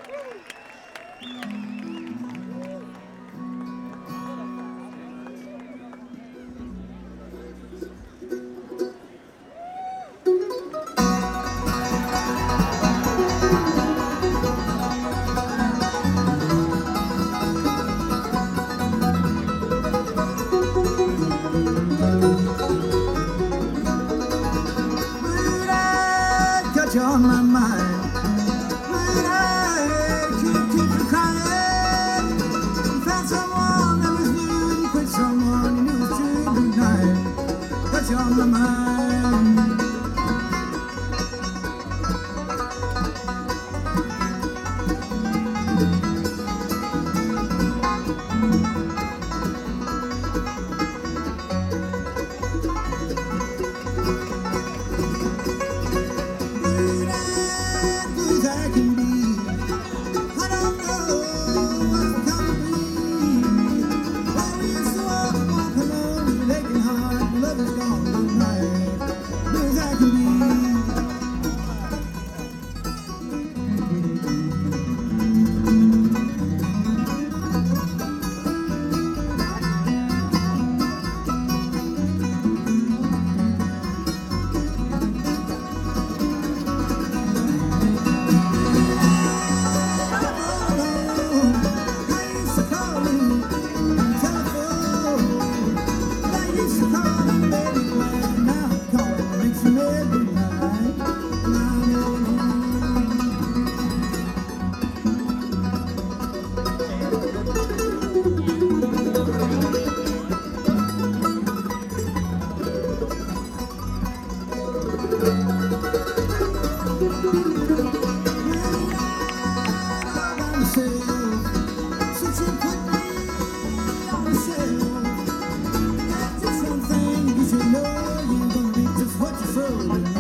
On my mind, when I keep from crying, found someone that was new, and you quit someone you knew was true tonight. Got you on my mind. Since you put me on the shelf, that's just something you should know. You're gonna reap just what you sow.